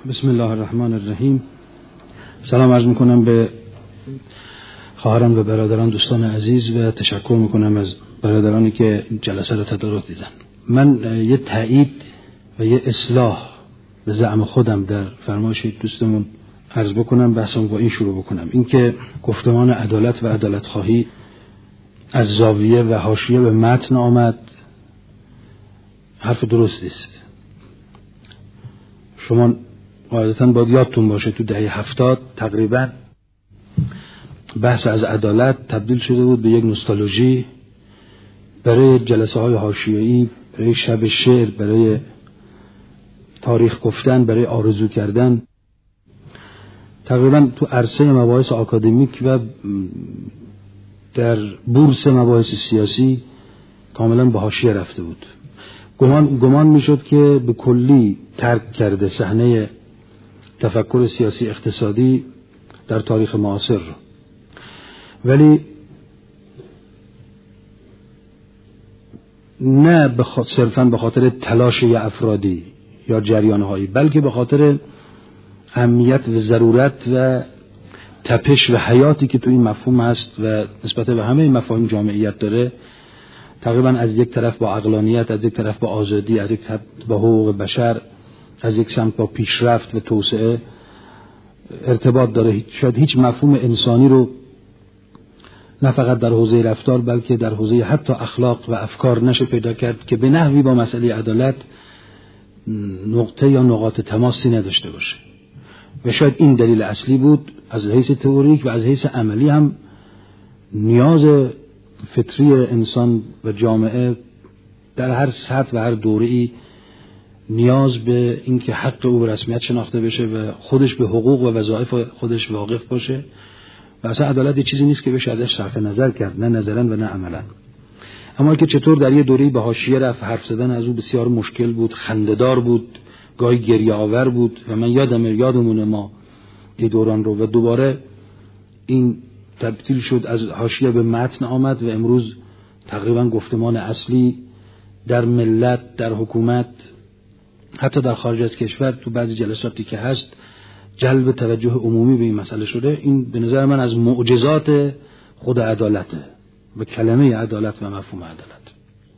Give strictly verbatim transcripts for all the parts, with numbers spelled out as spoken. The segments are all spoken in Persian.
بسم الله الرحمن الرحیم. سلام عرض میکنم به خواهران و برادران، دوستان عزیز، و تشکر میکنم از برادرانی که جلسه رو تدارک دیدن. من یه تایید و یه اصلاح به زعم خودم در فرمایش دوستمون عرض بکنم، بحثم با این شروع بکنم. این که گفتمان عدالت و عدالت خواهی از زاویه و حاشیه به متن آمد، حرف درستی است. شما قاعدتاً باید یادتون باشه تو دهه هفتاد تقریباً بحث از عدالت تبدیل شده بود به یک نوستالژی برای جلسه های حاشیه‌ای، برای شب شعر، برای تاریخ گفتن، برای آرزو کردن. تقریباً تو عرصه مباحث آکادمیک و در بورس مباحث سیاسی کاملاً به حاشیه رفته بود. گمان گمان میشد که به کلی ترک کرده صحنه تفکر سیاسی اقتصادی در تاریخ معاصر. ولی نه بخ... صرفاً به خاطر تلاش یا افرادی یا جریان‌هایی، بلکه به خاطر اهمیت و ضرورت و تپش و حیاتی که تو این مفهوم هست و نسبت به همه این مفاهیم جامعیت داره. تقریباً از یک طرف با عقلانیت، از یک طرف با آزادی، از یک طرف با حقوق بشر، از یک سمت با پیشرفت و توسعه ارتباط داره. شاید هیچ مفهوم انسانی رو نه فقط در حوزه رفتار بلکه در حوزه حتی اخلاق و افکار نشه پیدا کرد که به نحوی با مسئله عدالت نقطه یا نقاط تماسی نداشته باشه. و شاید این دلیل اصلی بود از حیث تئوریک و از حیث عملی هم نیاز فطری انسان و جامعه در هر سطح و هر دوره‌ای نیاز به اینکه حق او به رسمیت شناخته بشه و خودش به حقوق و وظایف خودش واقف باشه. و اصلا عدالت یه چیزی نیست که بشه ازش صرف نظر کرد، نه نظرا و نه عملا. اما که چطور در یه دوره‌ای به حاشیه رفت، حرف زدن از او بسیار مشکل بود، خنده‌دار بود، گاهی گریه آور بود. و من یادم یادمونه ما این دوران رو و دوباره این تبدیل شد از حاشیه به متن آمد و امروز تقریبا گفتمان اصلی در ملت، در حکومت، حتی در خارج از کشور تو بعضی جلساتی که هست جلب توجه عمومی به این مسئله شده. این به نظر من از معجزات خود عدالته و کلمه عدالت و مفهوم عدالت.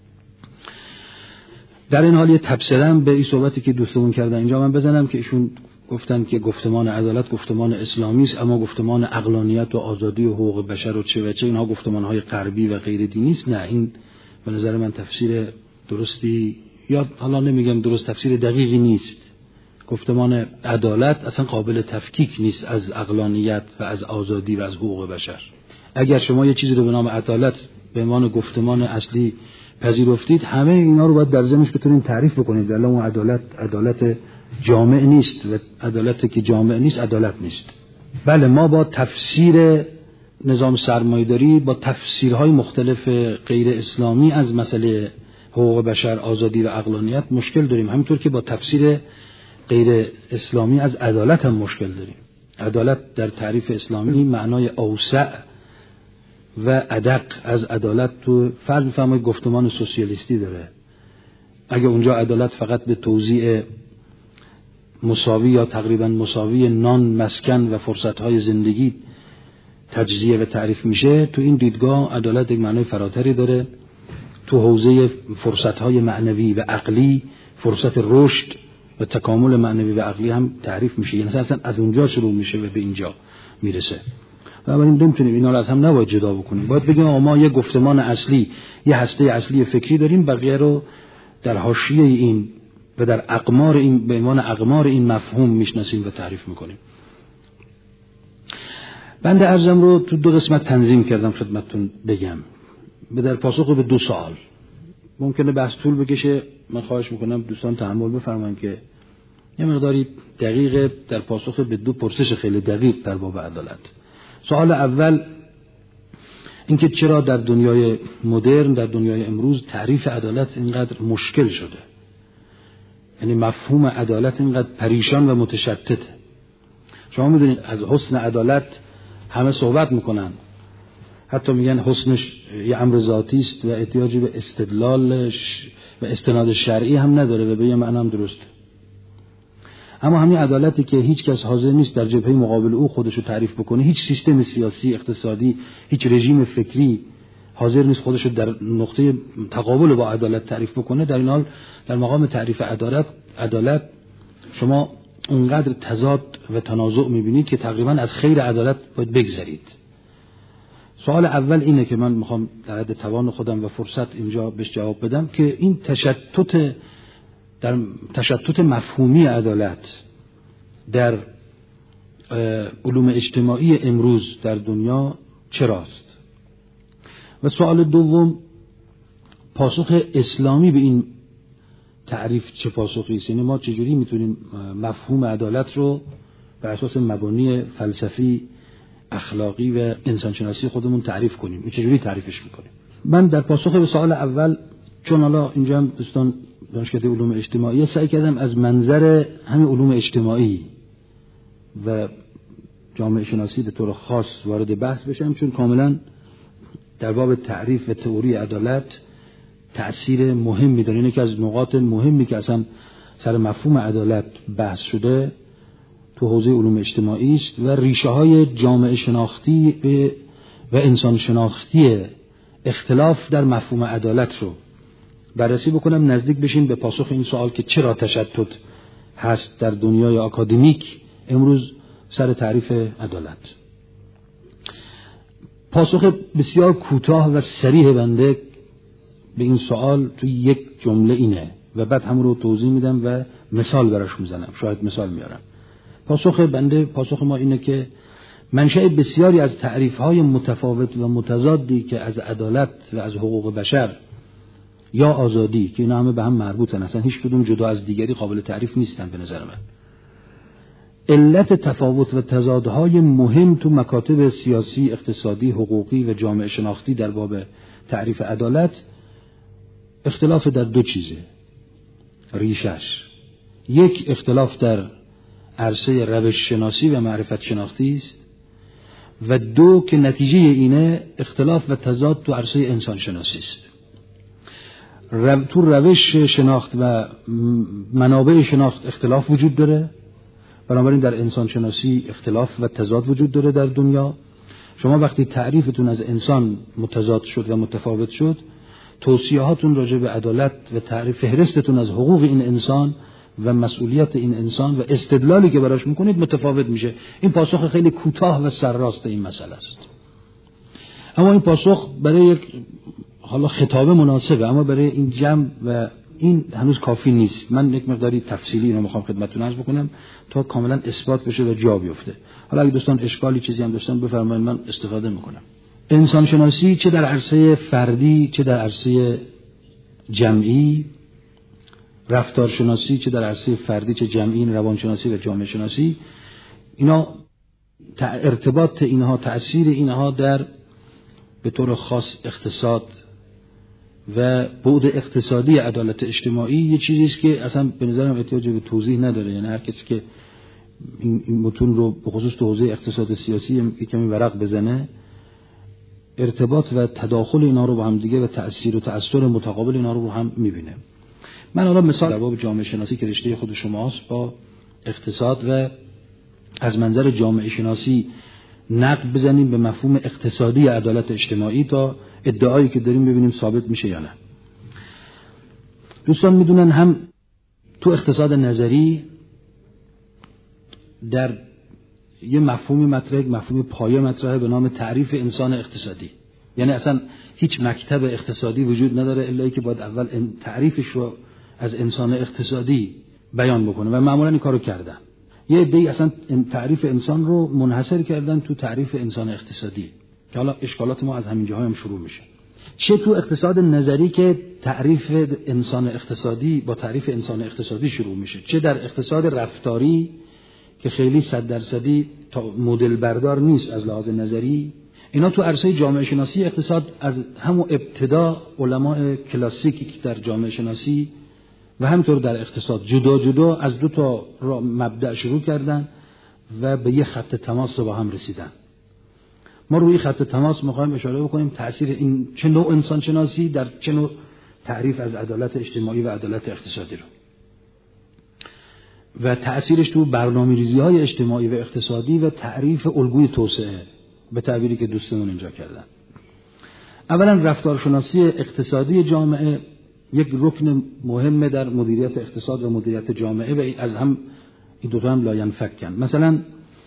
در این حال یه تبصره به این صحبتی که دوستمون کردن اینجا من بزنم که ایشون گفتن که گفتمان عدالت گفتمان اسلامی است، اما گفتمان عقلانیت و آزادی و حقوق بشر و چه و چه اینها گفتمان‌های غربی و غیر دینی است. نه، این به نظر من تفسیر درستی، یا حالا نمیگم درست، تفسیر دقیقی نیست. گفتمان عدالت اصلا قابل تفکیک نیست از عقلانیت و از آزادی و از حقوق بشر. اگر شما یه چیزی رو به نام عدالت به عنوان گفتمان اصلی پذیرفتید، همه اینا رو باید در ذهنش بتونید تعریف بکنید. ولی اون عدالت عدالت جامع نیست و عدالتی که جامع نیست عدالت نیست. بله، ما با تفسیر نظام سرمایه‌داری، با تفسیرهای مختلف غیر اسلامی از مسئله حقوق بشر، آزادی و عقلانیت مشکل داریم، همینطور که با تفسیر غیر اسلامی از عدالت هم مشکل داریم. عدالت در تعریف اسلامی معنای اوسع و ادق از عدالت تو فرض می‌فرمایید گفتمان سوسیالیستی داره. اگه اونجا عدالت فقط به توزیع مساوی یا تقریبا مساوی نان، مسکن و فرصت‌های زندگی تجزیه و تعریف میشه، تو این دیدگاه عدالت یک معنای فراتری داره. تو حوزه فرصت‌های معنوی و عقلی، فرصت رشد و تکامل معنوی و عقلی هم تعریف میشه. یعنی اصلا از اونجا شروع میشه و به اینجا میرسه. بنابراین نمیتونیم اینا رو از هم نباید جدا بکنیم. باید بگیم ما یه گفتمان اصلی، یه هسته اصلی فکری داریم، بقیه رو در حاشیه این و در اقمار این به عنوان اقمار این مفهوم میشناسیم و تعریف میکنیم. بنده عرضم رو تو دو قسمت تنظیم کردم خدمتتون بگم. به در پاسخ به دو سوال. ممکنه بحث طول بکشه، من خواهش میکنم دوستان تحمل بفرمایید که یه مقداری دقیق در پاسخ به دو پرسش خیلی دقیق در باب عدالت. سوال اول اینکه چرا در دنیای مدرن، در دنیای امروز تعریف عدالت اینقدر مشکل شده؟ یعنی مفهوم عدالت اینقدر پریشان و متشتته. شما میدونید از حسن عدالت همه صحبت میکنن، حتی میگن حسنش یه امر ذاتی است و احتیاجی به استدلالش و استناد شرعی هم نداره و به یه معنی هم درسته. اما همین عدالتی که هیچ کس حاضر نیست در جبهه مقابل او خودشو تعریف بکنه، هیچ سیستم سیاسی، اقتصادی، هیچ رژیم فکری حاضر نیست خودشو در نقطه تقابل با عدالت تعریف بکنه، در این حال در مقام تعریف عدالت عدالت شما اونقدر تضاد و تنازع میبینید که تقریبا از خیر عدالت باید بگذرید. سوال اول اینه که من میخوام در حد توان خودم و فرصت اینجا بهش جواب بدم که این تشتت در تشتت مفهومی عدالت در علوم اجتماعی امروز در دنیا چراست؟ و سوال دوم، پاسخ اسلامی به این تعریف چه پاسخی است؟ یعنی ما چجوری میتونیم مفهوم عدالت رو بر اساس مبانی فلسفی، اخلاقی و انسانشناسی خودمون تعریف کنیم؟ این چجوری تعریفش میکنیم؟ من در پاسخ به سوال اول، چون حالا اینجا هم دوستان دانشکده علوم اجتماعی، سعی کردم از منظر همین علوم اجتماعی و جامعه شناسی به طور خاص وارد بحث بشم، چون کاملا در باب تعریف و تئوری عدالت تأثیر مهمی داره. اینه که از نقاط مهمی که اصلا سر مفهوم عدالت بحث شده تو حوزه علوم اجتماعی است و ریشه های جامعه شناختی و انسان شناختی اختلاف در مفهوم عدالت رو بررسی بکنم، نزدیک بشیم به پاسخ این سوال که چرا تشتت هست در دنیای آکادمیک امروز سر تعریف عدالت. پاسخ بسیار کوتاه و صریح بنده به این سوال توی یک جمله اینه و بعد هم رو توضیح میدم و مثال براش میزنم، شاید مثال میارم. پاسخ بنده، پاسخ ما اینه که منشأ بسیاری از تعریف‌های متفاوت و متضادی که از عدالت و از حقوق بشر یا آزادی، که اینا همه به هم مربوطن، اصلا هیچ کدوم جدا از دیگری قابل تعریف نیستن به نظر من، علت تفاوت و تضادهای مهم تو مکاتب سیاسی، اقتصادی، حقوقی و جامعه شناختی در باب تعریف عدالت اختلاف در دو چیزه ریشش. یک، اختلاف در عرصه روش شناسی و معرفت شناختی است و دو که نتیجه اینه اختلاف و تضاد تو عرصه انسان شناسی است. رو... تو روش شناخت و منابع شناخت اختلاف وجود داره، بنابراین در انسان شناسی اختلاف و تضاد وجود داره در دنیا. شما وقتی تعریفتون از انسان متضاد شد و متفاوت شد، توصیه هاتون راجع به عدالت و تعریف فهرستتون از حقوق این انسان و مسئولیت این انسان و استدلالی که براش میکنید متفاوت میشه. این پاسخ خیلی کوتاه و سرراست این مسئله است. اما این پاسخ برای یک حالا خطابه مناسبه، اما برای این جمع و این هنوز کافی نیست. من یک مقداری تفصیلی اینو میخوام خدمتتون عرض بکنم تا کاملا اثبات بشه و جا بیفته. حالا اگه دوستان اشکالی چیزی هم داشتن بفرمایید، من استفاده میکنم. انسان شناسی چه در عرصه فردی چه در عرصه جمعی، رفتار شناسی چه در عرصه فردی چه جمعی، روان شناسی و جامعه شناسی، اینا ارتباط اینها، تأثیر اینها در به طور خاص اقتصاد و بعد اقتصادی عدالت اجتماعی یه چیزی است که اصلا به نظرم احتیاج به توضیح نداره. یعنی هر کسی که این متون رو به خصوص تو حوزه اقتصاد سیاسی یکمی ورق بزنه، ارتباط و تداخل اینا رو با هم دیگه و تأثیر و تأثیر متقابل اینا رو هم میبینه. من حالا مثال در باب جامعه شناسی که رشته خود شماست با اقتصاد و از منظر جامعه شناسی نقد بزنیم به مفهوم اقتصادی عدالت اجتماعی تا ادعایی که داریم ببینیم ثابت میشه یا نه. دوستان میدونن هم تو اقتصاد نظری در یه مفهومی مطرحه، مفهوم پایه مطرحه به نام تعریف انسان اقتصادی. یعنی اصلا هیچ مکتب اقتصادی وجود نداره الا اینکه باید اول تعریفش رو از انسان اقتصادی بیان بکنه و معمولا این کارو کردن. یه عده‌ای اصلا تعریف انسان رو منحصر کردن تو تعریف انسان اقتصادی که حالا اشکالات ما از همین جاها هم شروع میشه. چه تو اقتصاد نظری که تعریف انسان اقتصادی با تعریف انسان اقتصادی شروع میشه، چه در اقتصاد رفتاری که خیلی صد درصدی تا مدل بردار نیست از لحاظ نظری. اینا تو عرصه جامعه شناسی اقتصاد از همون ابتدا علماء کلاسیکی که در جامعه شناسی و همینطور در اقتصاد جدا جدا از دو تا مبدأ شروع کردن و به یه خط تماس با هم رسیدن. ما روی خط تماس می‌خوایم اشاره بکنیم تأثیر این چه نوع انسان شناسی در چه نوع تعریف از عدالت اجتماعی و عدالت اقتصادی رو. و تأثیرش تو برنامه‌ریزی‌های اجتماعی و اقتصادی و تعریف الگوی توسعه به تعبیری که دوستمون اینجا کردن. اولا رفتارشناسی اقتصادی جامعه یک رکن مهمه در مدیریت اقتصاد و مدیریت جامعه و از هم این دو تا هم لاینفکن. مثلا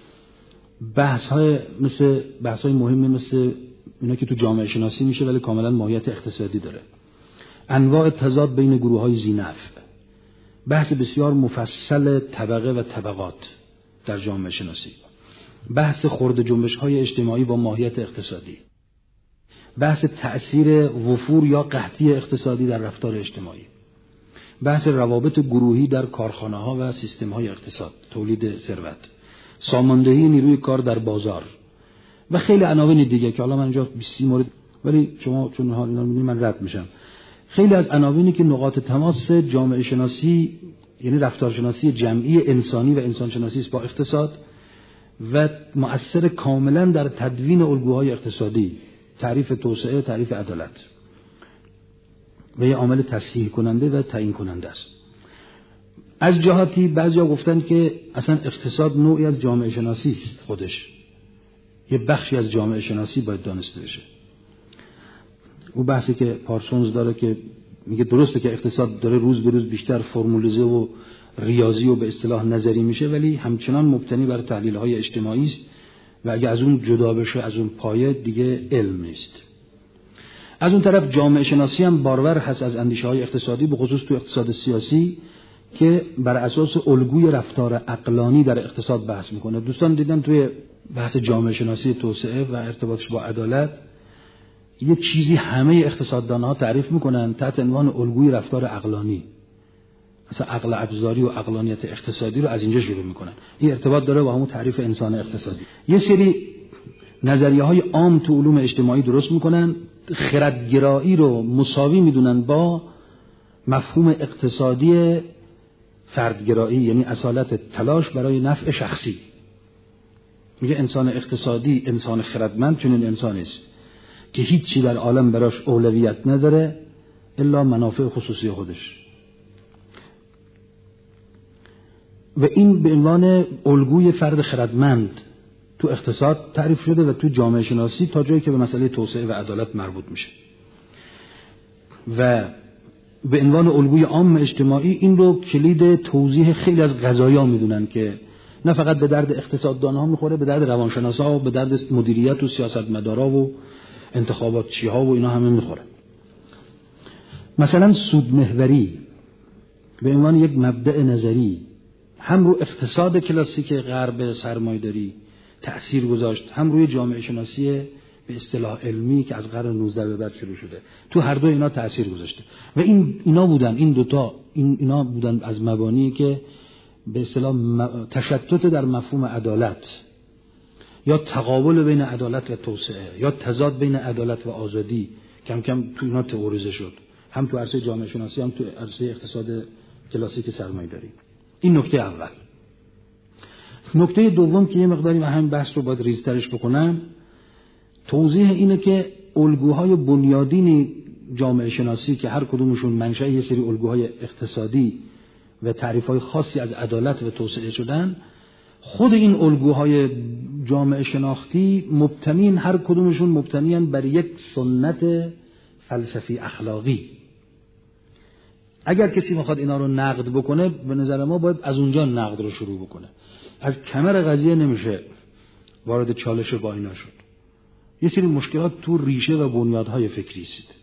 بحث های مثل بحث های مهمی مثل اینا که تو جامعه شناسی میشه ولی کاملا ماهیت اقتصادی داره. انواع تضاد بین گروه های ذی‌نفع، بحث بسیار مفصل طبقه و طبقات در جامعه شناسی، بحث خرد جنبش های اجتماعی با ماهیت اقتصادی، بحث تأثیر وفور یا قحطی اقتصادی در رفتار اجتماعی، بحث روابط گروهی در کارخانه ها و سیستم های اقتصاد، تولید ثروت، ساماندهی نیروی کار در بازار و خیلی عناوین دیگه که حالا من اینجا بیست مورد، ولی شما چون حال اینا می‌بینید من رد میشم. خیلی از عناوینی که نقاط تماس جامعه شناسی یعنی رفتارشناسی جمعی انسانی و انسان شناسی است با اقتصاد و مؤثر کاملا در تدوین الگوهای اقتصادی، تعریف توسعه، تعریف عدالت و یه عامل تصحیح کننده و تعیین کننده است. از جهاتی بعضیا گفتن که اصلا اقتصاد نوعی از جامعه شناسی است، خودش یه بخشی از جامعه شناسی باید دانسته بشه. اون بحثی که پارسونز داره که میگه درسته که اقتصاد داره روز به روز بیشتر فرمولیزه و ریاضی و به اصطلاح نظری میشه ولی همچنان مبتنی بر تحلیل‌های اجتماعی است و اگه از اون جدا بشه از اون پایه دیگه علم نیست. از اون طرف جامعه شناسی هم بارور هست از اندیشه‌های اقتصادی به خصوص تو اقتصاد سیاسی که بر اساس الگوی رفتار عقلانی در اقتصاد بحث میکنه. دوستان دیدن توی بحث جامعه شناسی توسعه و ارتباطش با عدالت یه چیزی همه اقتصاددان‌ها تعریف میکنن تحت عنوان الگوی رفتار عقلانی. مثلا عقل ابزاری و عقلانیت اقتصادی رو از اینجا شروع میکنن. این ارتباط داره با همون تعریف انسان اقتصادی. یه سری نظریه‌های عام تو علوم اجتماعی درست میکنن، خردگرایی رو مساوی میدونن با مفهوم اقتصادی فردگرایی، یعنی اصالت تلاش برای نفع شخصی. میگه انسان اقتصادی انسان خردمند چنین انسانی است که هیچی در عالم براش اولویت نداره الا منافع خصوصی خودش و این به عنوان الگوی فرد خردمند تو اقتصاد تعریف شده و تو جامعه شناسی تا جایی که به مسئله توسعه و عدالت مربوط میشه و به عنوان الگوی عام اجتماعی این رو کلید توضیح خیلی از قضایا میدونن که نه فقط به درد اقتصاددان‌ها میخوره، به درد روانشناسا و به درد مدیریت و سیاستمدارا و انتخابات چیها و اینا همه میخوره. مثلا سود محوری به عنوان یک مبدأ نظری هم رو اقتصاد کلاسیک غرب سرمایه‌داری تأثیر گذاشت، هم روی جامعه شناسی به اصطلاح علمی که از قرن نوزدهم به بعد شروع شده. تو هر دو اینا تأثیر گذاشته و این اینا بودن این دوتا این اینا بودن از مبانی که به اصطلاح تشتت در مفهوم عدالت یا تقابل بین عدالت و توسعه یا تضاد بین عدالت و آزادی کم کم تو اینا تئوریزه شد، هم تو عرصه جامعه شناسی هم تو عرصه اقتصاد کلاسیک سرمایه‌داری. این نکته اول. نکته دوم که یه مقداری من همین بحث رو باید ریزترش بکنم، توضیح اینه که الگوهای بنیادین جامعه شناسی که هر کدومشون منشأ یه سری الگوهای اقتصادی و تعریف‌های خاصی از عدالت و توسعه شدن، خود این الگوهای جامعه شناختی مبتنین هر کدومشون مبتنین بر یک سنت فلسفی اخلاقی. اگر کسی میخواد اینا رو نقد بکنه به نظر ما باید از اونجا نقد رو شروع بکنه. از کمر قضیه نمیشه وارد چالش با اینا شد. یه سری مشکلات تو ریشه و بنیادهای فکری است.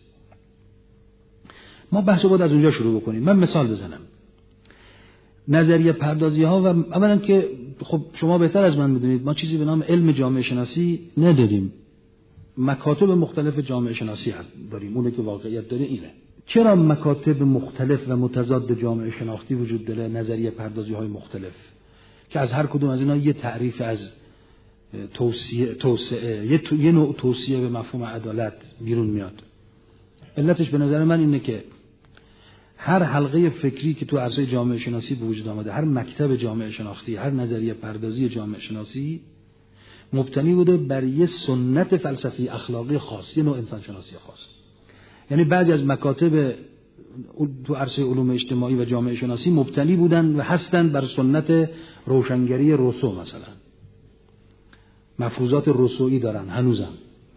ما بحث رو باید از اونجا شروع بکنیم. من مثال بزنم. نظریه پردازی ها و اولا که خب شما بهتر از من میدونید ما چیزی به نام علم جامعه شناسی نداریم. مکاتب مختلف جامعه شناسی هست داریم. اونه که واقعیت داره اینه. چرا مکاتب مختلف و متضاد جامعه شناختی وجود داره؟ نظریه پردازی های مختلف که از هر کدوم از اینا یه تعریف از توسعه توسعه یه, تو، یه نوع توسعه به مفهوم عدالت بیرون میاد. علتش به نظر من اینه که هر حلقه فکری که تو عرصه جامعه شناسی به وجود آمده، هر مکتب جامعه شناختی، هر نظریه پردازی جامعه شناسی مبتنی بوده بر یه سنت فلسفی اخلاقی خاص، یه نوع انسان شناسی خاص. یعنی بعضی از مکاتب تو عرصه علوم اجتماعی و جامعه شناسی مبتنی بودن و هستند بر سنت روشنگری روسو. مثلا مفروضات روسویی دارن هنوزم.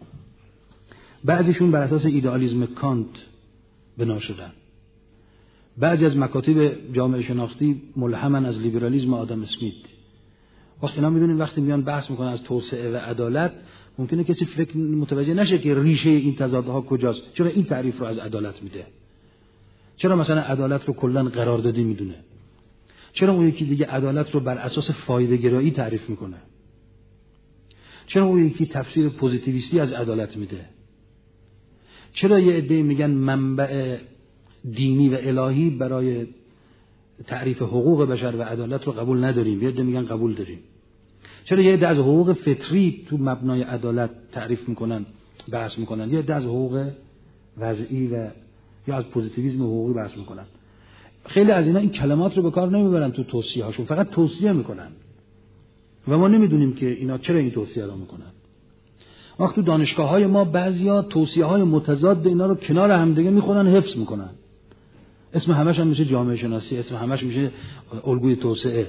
بعضیشون بر اساس ایدئالیسم کانت بنا شدن. بعضی از مکاتب جامعه شناختی ملهمن از لیبرالیسم آدم اسمیت. وقتی اینا میدونین وقتی میان بحث میکنن از توسعه و عدالت، ممکنه کسی فکر متوجه نشه که ریشه این تضادها کجاست. چرا این تعریف رو از عدالت میده؟ چرا مثلا عدالت رو کلا قراردادی میدونه؟ چرا اون یکی دیگه عدالت رو بر اساس فایده گرایی تعریف میکنه؟ چرا اون یکی تفسیر پوزیتیویستی از عدالت میده؟ چرا یه عده میگن منبع دینی و الهی برای تعریف حقوق بشر و عدالت رو قبول نداریم، یه عده میگن قبول داریم؟ چرا یه عده از حقوق فطری تو مبنای عدالت تعریف میکنن، بحث میکنن، یه عده از حقوق وضعی و یا از پوزیتیویسم حقوقی بحث میکنن؟ خیلی از اینا این کلمات رو به کار نمیبرن تو توصیه هاشون، فقط توصیه میکنن و ما نمیدونیم که اینا چرا این توصیه رو میکنن. وقتی تو دانشگاه های ما بعضیا توصیه های متضاد اینا رو کنار هم دیگه میخونن، حفظ میکنن. اسم همش هم میشه جامعه شناسی، اسم همش میشه الگوی توسعه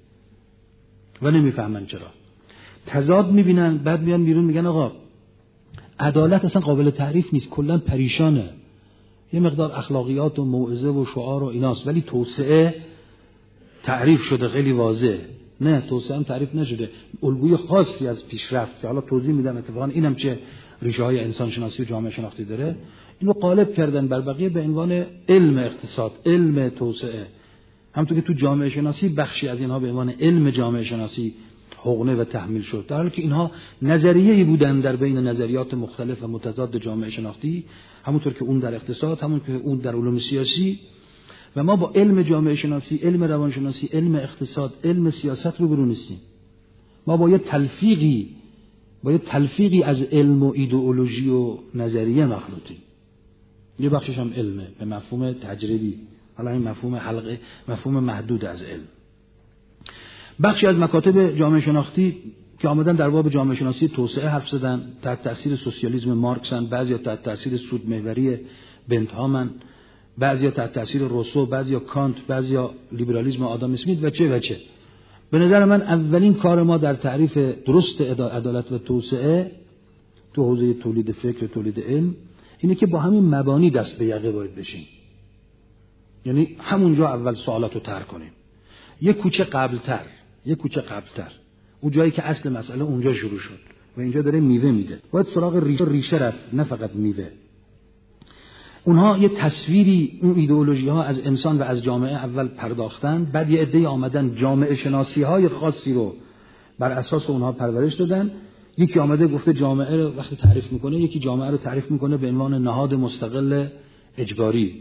و نمیفهمن چرا. تضاد میبینن، بعد میان بیرون میگن آقا عدالت اصلا قابل تعریف نیست، کلا پریشانه، یه مقدار اخلاقیات و موعظه و شعار و ایناست، ولی توسعه تعریف شده خیلی واضح. نه، توسعه هم تعریف نشده، الگوی خاصی از پیشرفت که حالا توضیح میدم اتفاقا اینم چه ریشه های انسان شناسی و جامعه شناختی داره، اینو غالب کردن بر بقیه به عنوان علم اقتصاد، علم توسعه. همونطور که تو جامعه شناسی بخشی از اینها به عنوان علم جامعه شناسی حقنه و تحمیل شد، در حالی که اینها نظریه‌ای بودن در بین نظریات مختلف و متضاد جامعه شناختی، همونطور که اون در اقتصاد، همونطور که اون در علوم سیاسی. و ما با علم جامعه شناسی، علم روانشناسی، علم اقتصاد، علم سیاست رو برو نیستیم. ما با یه تلفیقی با یه تلفیقی از علم و ایدئولوژی و نظریه مخلوطیم. یه بخشش هم علمه به مفهوم تجربی، حالا این مفهوم حلقه، مفهوم محدود از علم. بخشی از مکاتب جامعه شناختی که آمدن در باب جامعه شناسی توسعه حرف زدن، تحت تاثیر سوسیالیسم مارکسن، بعضیا تحت تاثیر سودمحوری بنتهامن، بعضیا تحت تاثیر روسو، بعضیا کانت، بعضیا لیبرالیسم آدم اسمیت و چه و چه. به نظر من اولین کار ما در تعریف درست عدالت و توسعه تو حوزه تولید فکر و تولید علم اینه که با همین مبانی دست به یقه باید بشیم. یعنی همونجا اول سوالاتو طرح کنیم، یک کوچه قبلتر، یک کوچه قبلتر، اون جایی که اصل مسئله اونجا شروع شد و اینجا داره میوه میده. باید سراغ ریشه ریشه رفت، نه فقط میوه. اونها یه تصویری، اون ایدئولوژی ها از انسان و از جامعه اول پرداختن، بعد یه عده‌ای آمدن جامعه شناسی های خاصی رو بر اساس اونها پرورش دادن. یکی آمده گفته جامعه رو وقتی تعریف میکنه، یکی جامعه رو تعریف میکنه به عنوان نهاد مستقل اجباری،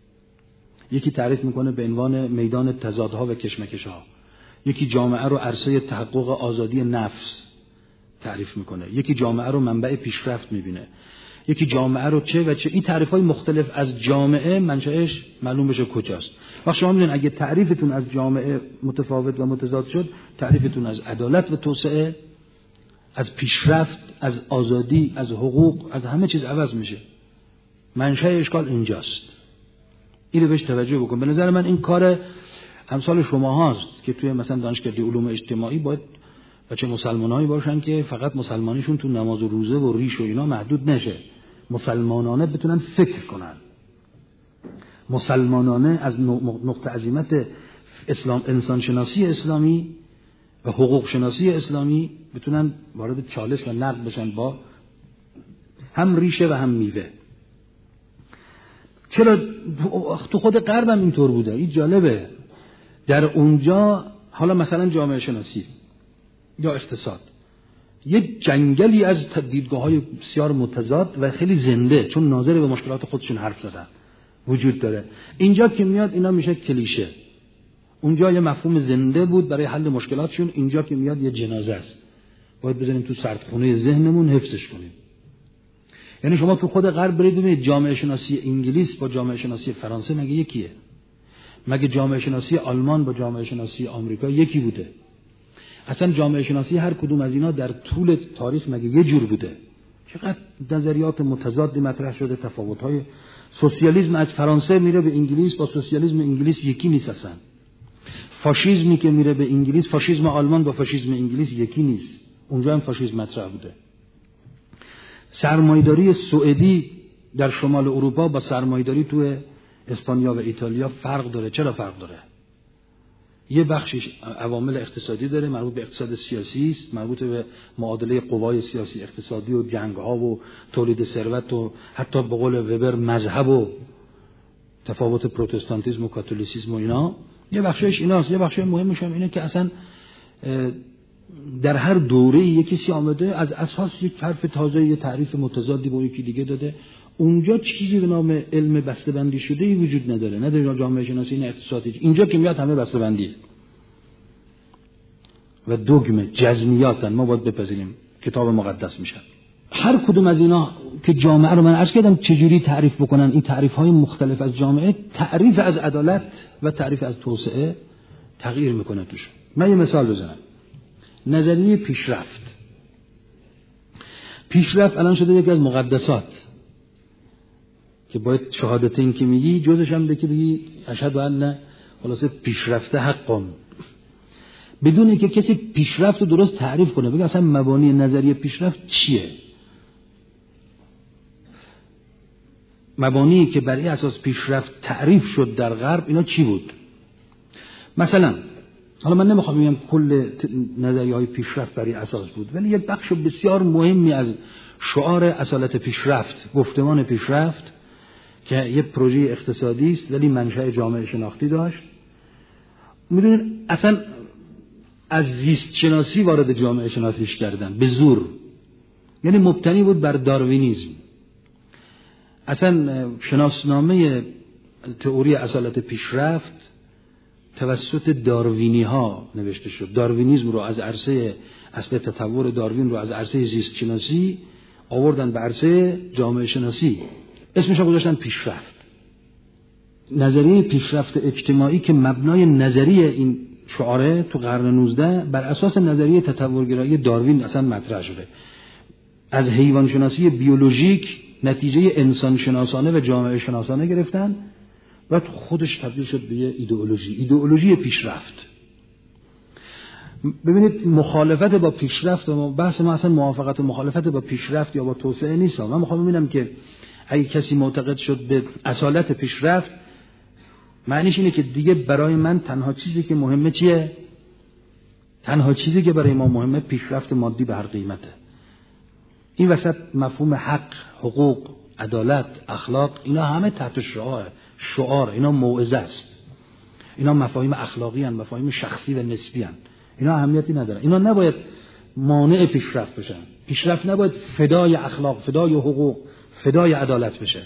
یکی تعریف میکنه به عنوان میدان تضادها و کشمکش‌ها، یکی جامعه رو عرصه تحقق آزادی نفس تعریف میکنه، یکی جامعه رو منبع پیشرفت میبینه، یکی جامعه رو چه و چه. این تعریف‌های مختلف از جامعه منشأش معلوم بشه کجاست. وقتی شما میدونید اگه تعریفتون از جامعه متفاوت و متضاد شد، تعریفتون از عدالت و توسعه، از پیشرفت، از آزادی، از حقوق، از همه چیز عوض میشه. منشأ اشکال اینجاست. اینو بهش توجه بکن. به نظر من این کار امثال شما هاست که توی مثلا دانشکده علوم اجتماعی باید بچه مسلمانایی باشن که فقط مسلمانیشون تو نماز و روزه و ریش و اینا محدود نشه، مسلمانانه بتونن فکر کنن، مسلمانانه از نقطه عظیمت اسلام، انسان شناسی اسلامی و حقوق شناسی اسلامی بتونن وارد چالش و نقد بشن با هم ریشه و هم میوه. چرا تو خود غرب هم اینطور بوده؟ این جالبه. در اونجا حالا مثلا جامعه شناسی یا اقتصاد یه جنگلی از دیدگاه‌های بسیار متضاد و خیلی زنده، چون ناظر به مشکلات خودشون حرف زدن، وجود داره. اینجا که میاد اینا میشه کلیشه. اونجا یه مفهوم زنده بود برای حل مشکلاتشون، اینجا که میاد یه جنازه است، باید بزنیم تو سردخونه ذهنمون حفظش کنیم. یعنی شما تو خود غرب برید ببینید جامعه شناسی انگلیس با جامعه شناسی فرانسه مگه یکیه؟ مگه جامعه شناسی آلمان با جامعه شناسی آمریکا یکی بوده؟ اصلا جامعه شناسی هر کدوم از اینا در طول تاریخ مگه یه جور بوده؟ چقدر نظریات متضادی مطرح شده، تفاوت‌های سوسیالیسم از فرانسه میره به انگلیس با سوسیالیسم انگلیس یکی نیست اصلا. فاشیسمی که میره به انگلیس، فاشیسم آلمان با فاشیسم انگلیس یکی نیست. اونجا هم فاشیسم مطرح بوده. سرمایه‌داری سوئدی در شمال اروپا با سرمایه‌داری تو اسپانیا و ایتالیا فرق داره. چرا فرق داره؟ یه بخشش عوامل اقتصادی داره، مربوط به اقتصاد سیاسی است، مربوط به معادله قوای سیاسی اقتصادی و جنگ‌ها و تولید ثروت و حتی به قول وبر مذهب و تفاوت پروتستانتیسم و کاتولیسیسم و اینا. یه بخشش ایناست. یه بخش مهمش هم اینه که اصلا در هر دوره یک کسی آمده از اساس یک حرف تازه، یه تعریف متضادی با یکی دیگه داده. اونجا چیزی به نام علم بسته‌بندی شده ای وجود نداره، نه در جامعه شناسی نه اقتصادی. اینجا که میاد همه بسته‌بندیه و دوگمه جزمیاتن، ما باید بپذیریم کتاب مقدس میشن. هر کدوم از اینا که جامعه رو من عرض کردم چجوری تعریف بکنن، این تعریف های مختلف از جامعه، تعریف از عدالت و تعریف از توسعه تغییر میکنه توش. من یه مثال بزنم. نظریه پیشرفت. پیشرفت الان شده یکی از مقدسات که باید شهادتین که میگی جزش هم بگی بگی اشهد ان خلاصه پیشرفته حقم، بدون اینکه کسی پیشرفت رو درست تعریف کنه، بگه اصلا مبانی نظریه پیشرفت چیه. مبانی که برای اساس پیشرفت تعریف شد در غرب اینا چی بود؟ مثلا حالا من نمیخوام بگم کل نظریه های پیشرفت برای اساس بود، ولی یک بخش بسیار مهمی از شعار اصالت پیشرفت، گفتمان پیشرفت که یه پروژه اقتصادی است ولی منشأ جامعه شناختی داشت. میدونید اصلا از زیست شناسی وارد جامعه شناسیش کردن به زور، یعنی مبتنی بود بر داروینیسم. اصلا شناسنامه تئوری اصالت پیشرفت توسط داروینی ها نوشته شد. داروینیسم رو از عرصه اصل تطور داروین رو از عرصه زیست شناسی آوردن به عرصه جامعه شناسی، اسمش رو گذاشتن پیشرفت. نظریه پیشرفت اجتماعی که مبنای نظریه این شعاره تو قرن نوزده بر اساس نظریه تطورگرایی داروین اصلا مطرح شده. از حیوان شناسی بیولوژیک نتیجه انسان شناسانه و جامعه شناسانه گرفتن و خودش تبدیل شد به یه ایدئولوژی، ایدئولوژی پیشرفت. ببینید مخالفت با پیشرفت و بحث ما اصلا موافقت و مخالفت با پیشرفت یا با توسعه نیست. من میخوام ببینم که اگه کسی معتقد شد به اصالت پیشرفت، معنیش اینه که دیگه برای من تنها چیزی که مهمه چیه؟ تنها چیزی که برای ما مهمه پیشرفت مادی به هر قیمته. این وسط مفهوم حق، حقوق، عدالت، اخلاق، اینا همه تحت شعار، شعار اینا موعظه است. اینا مفاهیم اخلاقی هستند، مفاهیم شخصی و نسبی هستند. اینا اهمیتی نداره. اینا نباید مانع پیشرفت بشن. پیشرفت نباید فدای اخلاق، فدای حقوق، فدای عدالت بشه.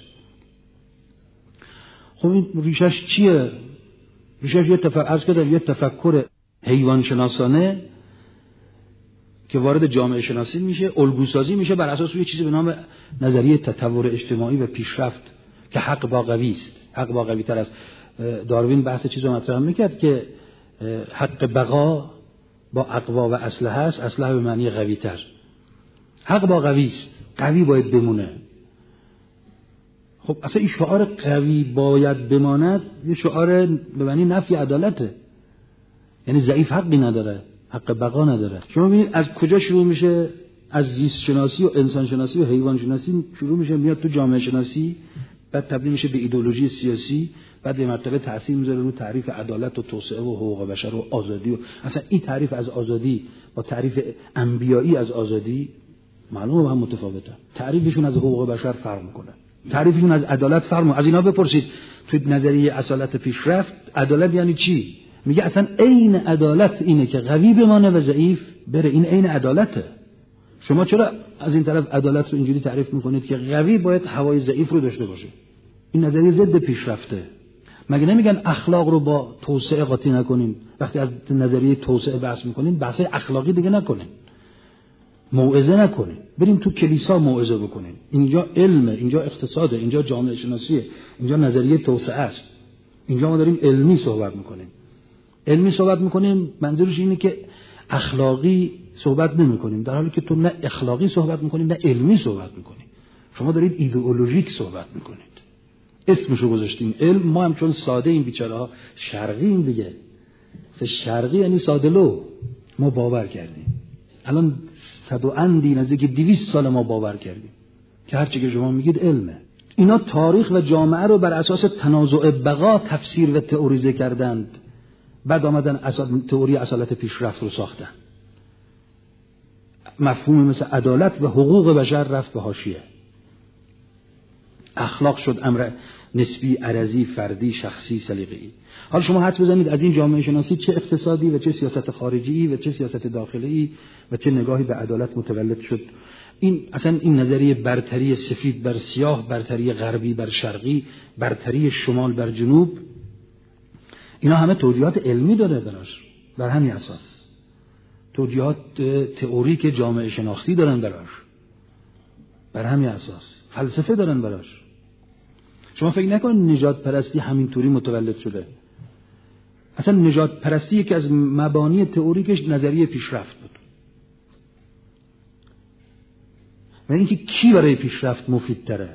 خب این ریشش چیه؟ ریشش یه تفکر عرض کردم یه تفکر حیوان شناسانه که وارد جامعه شناسی میشه، الگوسازی میشه بر اساس یه چیزی به نام نظریه تطور اجتماعی و پیشرفت که حق با قوی است. حق با قوی تر است. داروین بحث چیزو مطرح میکرد که حق بقا با اقوا و اسلحه است، اسلحه به معنی قوی تر. حق با قوی است، قوی باید بمونه. خب اصلا این شعار قوی باید بماند یه شعار به معنی نفی عدالته، یعنی ضعیف حقی نداره، حق بقا نداره. شما ببینید از کجا شروع میشه؟ از زیست شناسی و انسان شناسی و حیوان شناسی شروع میشه، میاد تو جامعه شناسی، بعد تبدیل میشه به ایدئولوژی سیاسی، بعد به مرتبه تاثیر میذاره رو تعریف عدالت و توسعه و حقوق بشر و آزادی. و اصلا این تعریف از آزادی با تعریف انبیایی از آزادی معلومه با هم متفاوته. تعریفشون از حقوق بشر فرق میکنه، تعریفشون از عدالت فرق میکنه. از اینا بپرسید تو نظریه اصالت پیشرفت عدالت یعنی چی؟ میگه اصلا عین عدالت اینه که قوی بمانه و ضعیف بره. این عین عدالته. شما چرا از این طرف عدالت رو اینجوری تعریف میکنید که قوی باید هوای ضعیف رو داشته باشه؟ این نظریه ضد پیشرفته. مگه نمیگن اخلاق رو با توسعه قاطی نکنین؟ وقتی از نظریه توسعه بحث میکنین بحث اخلاقی دیگه نکنین، موعظه نکنین، بریم تو کلیسا موعظه بکنین. اینجا علمه، اینجا اقتصاده، اینجا جامعه شناسیه، اینجا نظریه توسعه است. اینجا ما داریم علمی صحبت میکنیم. علمی صحبت میکنیم منظورش اینه که اخلاقی صحبت نمی‌کنیم، در حالی که تو نه اخلاقی صحبت می‌کنی نه علمی صحبت می‌کنی. شما دارید ایدئولوژیک صحبت می‌کنید. اسمشو گذاشتیم علم، ما هم چون ساده این بیچاره‌ها شرقییم دیگه. شرقی یعنی ساده لو، ما باور کردیم. الان صد و اندی نزدیک دویست سال ما باور کردیم که هر چی که شما میگید علمه. اینا تاریخ و جامعه رو بر اساس تنازع بقا تفسیر و تئوریزه کردند، بعد آمدن اصل تئوری اصالت پیشرفت رو ساختن. مفهوم مثل عدالت و حقوق بشر رفت به حاشیه. اخلاق شد امر نسبی، عرضی، فردی، شخصی، سلیقه‌ای. حالا شما حدس بزنید از این جامعه شناسی چه اقتصادی و چه سیاست خارجی و چه سیاست داخلی و چه نگاهی به عدالت متولد شد. این اصلا این نظریه برتری سفید بر سیاه، برتری غربی بر شرقی، برتری شمال بر جنوب، اینا همه توجیهات علمی داره براش. بر همین اساس توجیهات تئوریک جامعه شناختی دارن براش، بر همین اساس فلسفه دارن براش. شما فکر نکنید نژاد پرستی همینطوری متولد شده. اصلا نژاد پرستی یکی از مبانی تئوریکش نظریه پیشرفت بود. و اینکه کی برای پیشرفت مفیدتره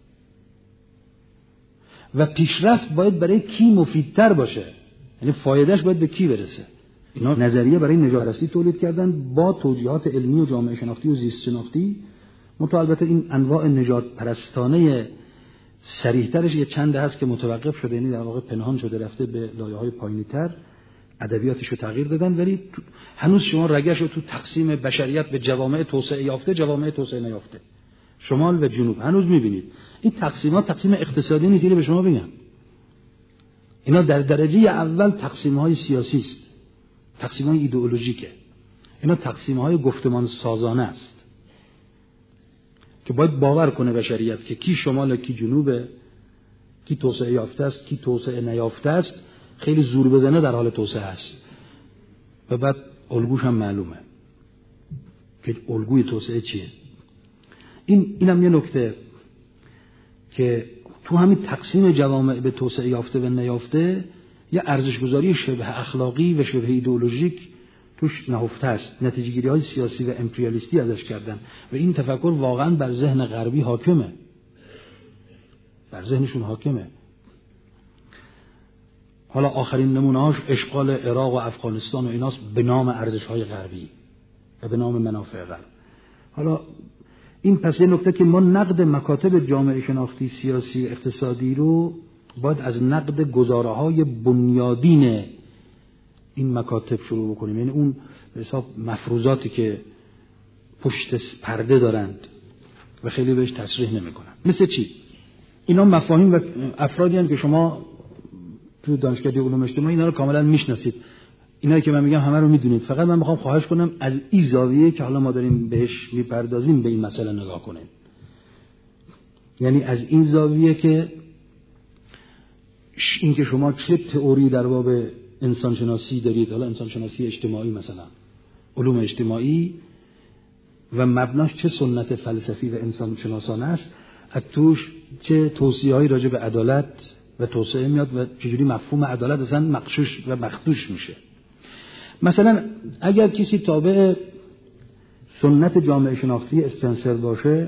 و پیشرفت باید برای کی مفیدتر باشه، یعنی فایدهش باید به کی برسه. اینا نظریه برای نژاد پرستی تولید کردن با توجیهات علمی و جامعه شناختی و زیست شناختی. البته این انواع نژاد پرستانه صریح‌ترش یه چند هست که متوقف شده، یعنی در واقع پنهان شده رفته به لایه‌های پایینی‌تر، ادبیاتش رو تغییر دادن، ولی هنوز شما رگش رو تو تقسیم بشریت به جوامع توسعه یافته، جوامع توسعه نیافته، شمال و جنوب هنوز می‌بینید. این تقسیمات تقسیم اقتصادی نیست، به شما بگم اینا در درجه اول تقسیم‌های سیاسی است، تقسیم‌های ایدئولوژیکه. اینا تقسیم‌های گفتمان سازانه است که باید باور کنه بشریت که کی شمال کی جنوبه، کی توسعه یافته است کی توسعه نیافته است. خیلی زور بزنه در حال توسعه است و بعد الگوش هم معلومه که الگوی توسعه چیه. این اینم یه نکته که تو همین تقسیم جوامع به توسعه یافته و نیافته یه ارزش‌گذاری شبه اخلاقی و شبه ایدئولوژیک توش نهفته است. نتیجه‌گیری‌های سیاسی و امپریالیستی ازش کردن و این تفکر واقعاً بر ذهن غربی حاکمه، بر ذهنشون حاکمه. حالا آخرین نمونه‌هاش اشغال عراق و افغانستان و ایناست به نام ارزش‌های غربی و به نام منافع غرب. حالا این پس یه نکته که ما نقد مکاتب جامعه شناختی سیاسی اقتصادی رو باید از نقد گزاره‌های بنیادین این مکاتب شروع بکنیم، یعنی اون به حساب مفروضاتی که پشت پرده دارند و خیلی بهش تصریح نمی‌کنن. مثل چی؟ اینا مفاهیم و افرادی هستند که شما تو دانشکده علوم اجتماعی اینا رو کاملا میشناسید. اینایی که من میگم همه رو میدونید، فقط من میخوام خواهش کنم از این زاویه که حالا ما داریم بهش میپردازیم به این مسئله نگاه کنید. یعنی از این زاویه که این که شما چه تئوری در باب انسان شناسی دارید، حالا انسان شناسی اجتماعی مثلا علوم اجتماعی و مبناش چه سنت فلسفی و انسان شناسانه است، از توش چه توصیه‌هایی راجع به عدالت و توسعه میاد و چجوری مفهوم عدالت اصلا مغشوش و مخدوش میشه. مثلا اگر کسی تابع سنت جامعه شناختی اسپنسر باشه،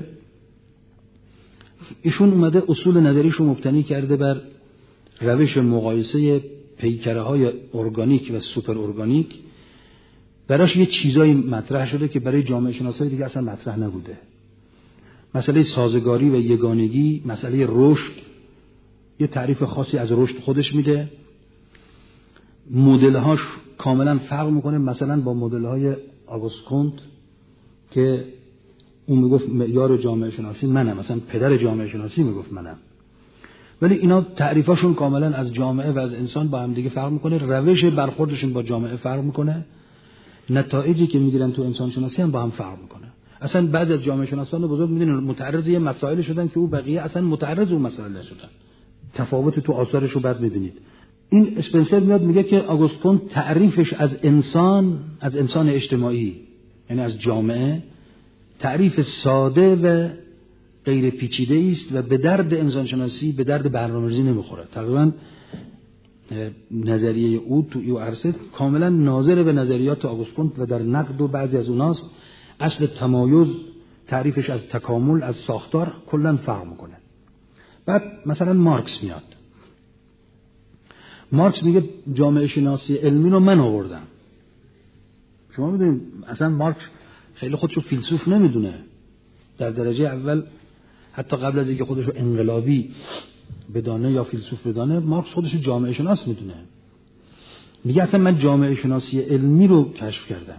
ایشون اومده اصول نظریشو مبتنی کرده بر روش مقایسه پیکره‌های ارگانیک و سوپر ارگانیک. براش یه چیزایی مطرح شده که برای جامعه شناسای دیگه اصلا مطرح نبوده. مسئله سازگاری و یگانگی، مسئله رشد، یه تعریف خاصی از رشد خودش میده. مدل‌هاش کاملا فرق میکنه مثلا با مدل‌های آگوست کونت که اون میگفت معیار جامعه شناسی منم، مثلا پدر جامعه شناسی میگفت منم، ولی اینا تعریفاشون کاملا از جامعه و از انسان با هم دیگه فرق میکنه، روش برخوردشون با جامعه فرق میکنه، نتایجی که میگیرن تو انسان شناسی هم با هم فرق میکنه. اصلا بعضی از جامعه شناسان بزرگ میدونن متعرض یه مسائل شدن که او بقیه اصلا متعرض اون مسائل شدن. تفاوت تو آثارش رو بعد میبینید. این اسپنسر میاد میگه که آگوست کونت تعریفش از انسان، از انسان اجتماعی یعنی از جامعه، تعریف ساده و غیر پیچیده است و به درد انسان شناسی، به درد برنامه‌ریزی نمیخوره. تقریبا نظریه او تو ایو عرصه کاملا ناظر به نظریات آگوست کونت و در نقد و بعضی از اوناست اصل تمایز تعریفش از تکامل از ساختار کلا فرق میکنه. بعد مثلا مارکس میاد، مارکس میگه جامعه شناسی علمی رو من آوردم. شما میدونید اصلا مارکس خیلی خودشو فیلسوف نمیدونه، در درجه اول حتی قبل از اینکه خودشو انقلابی بدانه یا فیلسوف بدانه، مارکس خودشو جامعه شناس میدونه. میگه اصلا من جامعه شناسی علمی رو کشف کردم.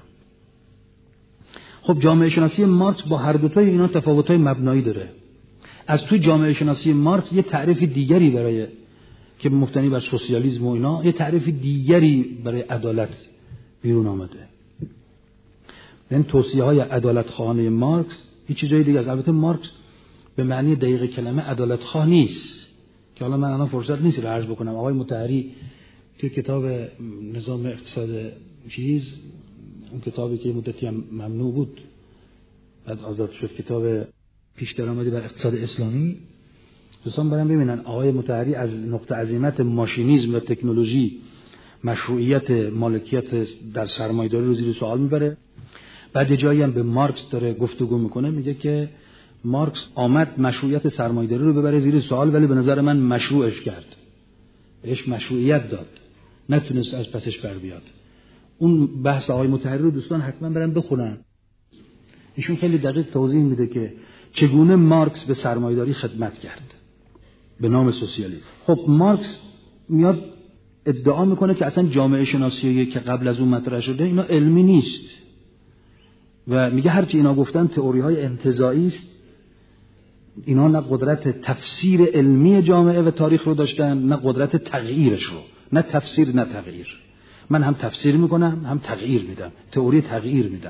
خب جامعه شناسی مارکس با هر دو تای اینا تفاوت‌های مبنایی داره. از توی جامعه شناسی مارکس یه تعریف دیگری برای که مبتنی بر سوسیالیسم و اینا، یه تعریف دیگری برای عدالت بیرون آمده. یعنی توصیه‌های عدالت‌خواهانه مارکس هیچ جای دیگه از البته مارکس به معنی دقیق کلمه عدالت‌خواه نیست که حالا من الان فرصت نیست رو عرض بکنم. آقای مطهری توی کتاب نظام اقتصاد چیز، اون کتابی که مدتی هم ممنوع بود بعد آزاد شد، کتاب پیش درآمدی بر اقتصاد اسلامی، دوستان برام ببینن آقای مطهری از نقطه عظیمت ماشینیسم و تکنولوژی مشروعیت مالکیت در سرمایه‌داری رو زیر سوال میبره. بعد جایی هم به مارکس داره گفتگو میکنه، میگه که مارکس آمد مشروعیت سرمایه‌داری رو ببره زیر سوال، ولی به نظر من مشروعش کرد، بهش مشروعیت داد، نتونست از پسش بر بیاد. اون بحث آقای مطهری رو دوستان حتما برن بخونن، ایشون خیلی دقیق توضیح میده که چگونه مارکس به سرمایه‌داری خدمت کرد به نام سوسیالیسم. خب مارکس میاد ادعا میکنه که اصلا جامعه شناسی که قبل از اون مطرح شده اینا علمی نیست و میگه هرچی اینا گفتن تئوری‌های انتزاعی است، اینا نه قدرت تفسیر علمی جامعه و تاریخ رو داشتن نه قدرت تغییرش رو، نه تفسیر نه تغییر. من هم تفسیر میکنم هم تغییر میدم، تئوری تغییر میدم.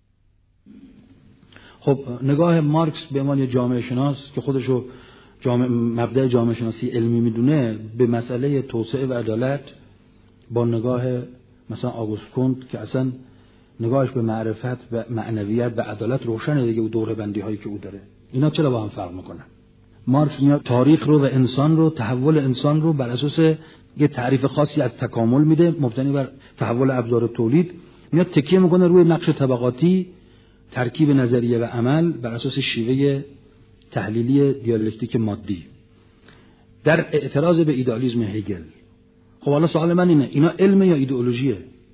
خب نگاه مارکس به عنوان جامعه شناس که خودشو جامعه مبدأ جامعه شناسی علمی میدونه به مسئله توسعه و عدالت با نگاه مثلا آگوست کونت که اصلا نگاهش به معرفت و معنویت و عدالت روشنه دیگه، او دوره بندی هایی که او داره، اینا چرا با هم فرق میکنن؟ مارکس میاد تاریخ رو و انسان رو، تحول انسان رو بر اساس یه تعریف خاصی از تکامل میده مبتنی بر تحول ابزار تولید، میاد تکیه میکنه روی نقش طبقاتی، ترکیب نظریه و عمل بر اساس شیوه تحلیلی دیالکتیک مادی در اعتراض به ایدئالیسم هگل. خب حالا سوال من اینه، اینا علم یا ایدئولوژیه؟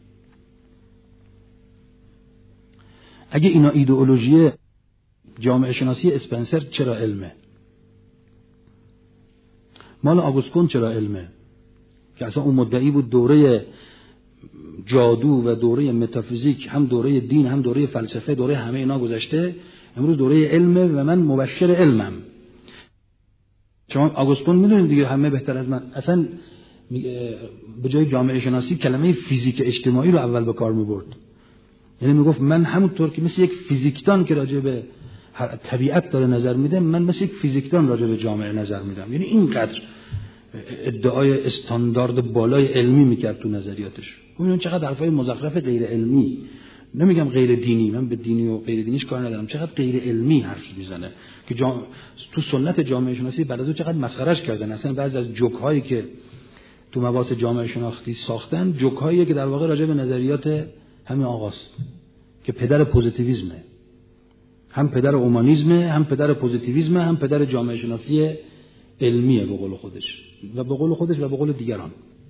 اگه اینا ایدئولوژیه، جامعه شناسی اسپنسر چرا علمه؟ مال آگوست کونت چرا علمه؟ که اصلا اون مدعی بود دوره جادو و دوره متافیزیک، هم دوره دین هم دوره فلسفه، دوره همه اینا گذشته، امروز دوره علمه و من مبشر علمم. شما آگوست کونت میدونید دیگه همه بهتر از من، اصلا به جای جامعه شناسی کلمه فیزیک اجتماعی رو اول به کار میبرد. یعنی میگفت من همونطور که مثل یک فیزیکدان که راجع به طبیعت داره نظر میده، من مثل یک فیزیکدان راجع به جامعه نظر میدم. یعنی اینقدر ادعای استاندارد بالای علمی میکرد تو نظریاتش. ببینید چقدر حرفای مزخرف غیر علمی، نمیگم غیر دینی، من به دینی و غیر دینیش کار ندارم، چقدر غیر علمی حرف میزنه که جام... تو سنت جامعه شناسی بعد از اون چقدر مسخرهش کردن. اصلا بعضی از جوک هایی که تو مباحث جامعه شناختی ساختن، جوک هایی که در واقع راجع به نظریات همین آقاست که پدر پوزیتیویسمه، هم پدر اومانیسمه، هم پدر پوزیتیویسمه، هم پدر جامعه شناسی علمیه به قول خودش و به قول خودش و به قول دیگران.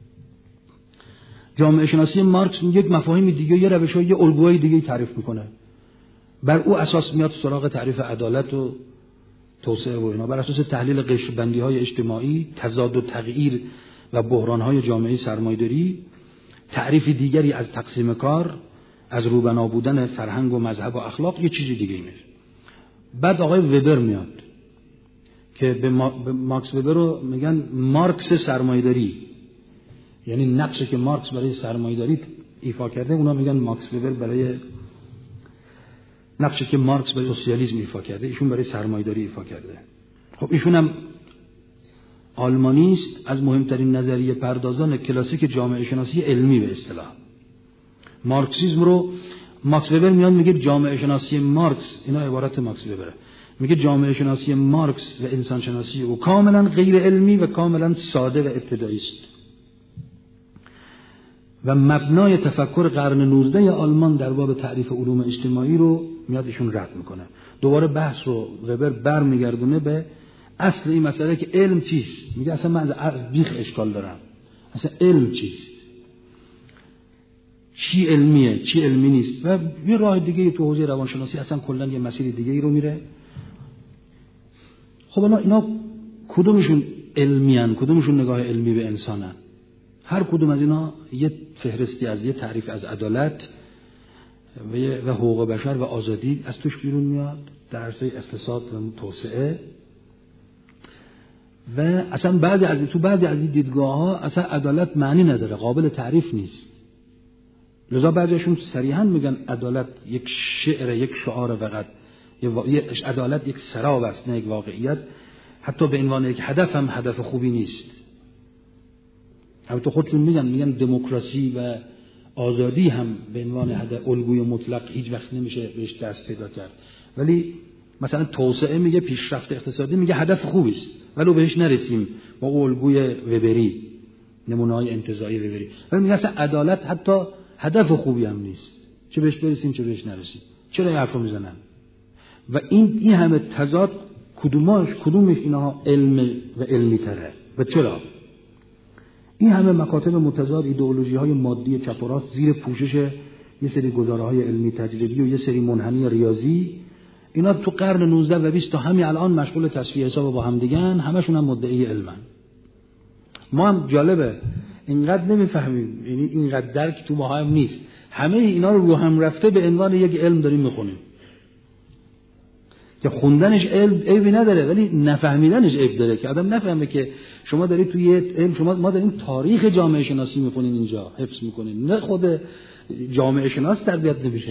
جامعه شناسی مارکس یک مفاهیم دیگه، یه روش‌های، یه الگوهای دیگه تعریف میکنه، بر او اساس میاد سراغ تعریف عدالت و توسعه و اینا، بر اساس تحلیل قشربندی‌های اجتماعی، تضاد و تغییر و بحران‌های جامعه سرمایه‌داری، تعریف دیگری از تقسیم کار، از روبنا بودن فرهنگ و مذهب و اخلاق، یه چیزی دیگه اینه. بعد آقای وبر میاد که به, ما... به ماکس وبر رو میگن مارکس سرمایه‌داری، یعنی نقشی که مارکس برای سرمایه‌داری ایفا کرده اونا میگن ماکس وبر برای نقشی که مارکس برای سوسیالیسم ایفا کرده ایشون برای سرمایه‌داری ایفا کرده. خب ایشون هم آلمانی است، از مهمترین نظریه پردازان کلاسیک جامعه شناسی علمی به اصطلاح. مارکسیسم رو ماکس وبر میاد میگه جامعه شناسی مارکس، اینا عبارت ماکس وبره، میگه جامعه شناسی مارکس و انسان شناسی او کاملا غیر علمی و کاملا ساده و ابتدایی است. و مبنای تفکر قرن نوزده آلمان در باب تعریف علوم اجتماعی رو میاد ایشون رد میکنه. دوباره بحث رو وبر برمیگردونه به اصل این مسئله که علم چیست. میگه اصلا من از بیخ اشکال دارم، اصلا علم چیست، چی علمیه چی علمی نیست. و یه راه دیگه تو حوزه روانشناسی اصلا کلا یه مسیر دیگه ای رو میره. خب الان اینا کدومشون علمیان، کدومشون نگاه علمی به انسانن؟ هر کدوم از اینا یه فهرستی از یه تعریف از عدالت و حقوق بشر و آزادی از توش بیرون میاد در عرصه اقتصاد و توسعه. و اصلا بعضی از تو بعضی از این دیدگاه ها اصلا عدالت معنی نداره، قابل تعریف نیست. لذا بعضیشون صریحا میگن عدالت یک شعر، یک شعار فقط، یه عدالت یک سراب است نه یک واقعیت. حتی به عنوان یک هدف هم هدف خوبی نیست. البته خودشون میگن میگن دموکراسی و آزادی هم به عنوان هدف الگوی مطلق هیچ وقت نمیشه بهش دست پیدا کرد. ولی مثلا توسعه میگه، پیشرفت اقتصادی میگه هدف خوبی است ولو بهش نرسیم با الگوی وبری، نمونه‌های انتزاعی وبری. ولی میگه اصلا عدالت حتی هدف خوبی هم نیست، چه بهش برسیم چه بهش نرسیم. چرا این حرفو میزنن؟ و این این همه تضاد کدوماش کدومش اینها علم و علمی تره و چرا؟ این همه مکاتب متضاد، ایدئولوژی‌های مادی چپ و راست زیر پوشش یه سری گزاره‌های علمی تجربی و یه سری منحنی ریاضی، اینا تو قرن نوزده و بیست تا همین الان مشغول تصفیه حساب با هم دیگن، همشون هم مدعی علمن. ما هم جالبه اینقدر نمیفهمیم، یعنی اینقدر درک تو ما هم نیست. همه اینا رو رو هم رفته به عنوان یک علم داریم میخونیم که خوندنش علم عیبی نداره، ولی نفهمیدنش عیب داره که آدم نفهمه که شما دارید توی علم، شما ما داریم تاریخ جامعه شناسی میخونین اینجا، حفظ میکنین، نه خود جامعه شناس تربیت نمیشه.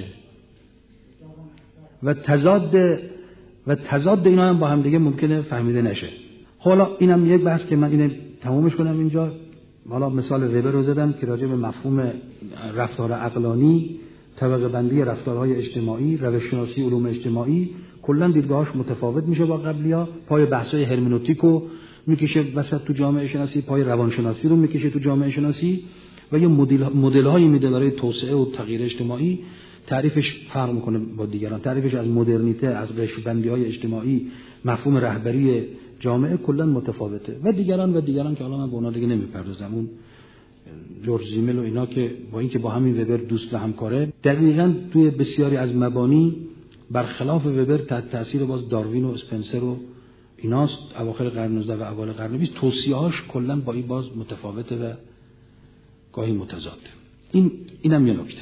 و تضاد و تضاد اینا هم با هم دیگه ممکنه فهمیده نشه. حالا اینم یک بحث که من اینو تمومش کنم اینجا. حالا مثال وبر رو زدم که راجع به مفهوم رفتار عقلانی، طبقه بندی رفتارهای اجتماعی، روش شناسی علوم اجتماعی کلا دیدگاهاش متفاوت میشه با قبلی‌ها. پای بحث‌های هرمنوتیکو میکشه وسط تو جامعه شناسی، پای روانشناسی رو میکشه تو جامعه شناسی و یه مدل مدل‌هایی میده برای توسعه و تغییر اجتماعی. تعریفش فرق میکنه با دیگران، تعریفش از مدرنیته، از قشربندی‌های اجتماعی، مفهوم رهبری جامعه کلا متفاوته. و دیگران و دیگران که الان من به اونا دیگه نمیپردازم، اون جورج زیمل و اینا که با اینکه با همین وبر دوست و همکاره، دقیقاً توی بسیاری از مبانی برخلاف وبر تحت تاثیر باز داروین و اسپنسر و ایناست. اواخر قرن نوزده و اوایل قرن بیست توصیه‌هاش کلا با این باز متفاوته و گاهی متضاده. این اینم یه نکته.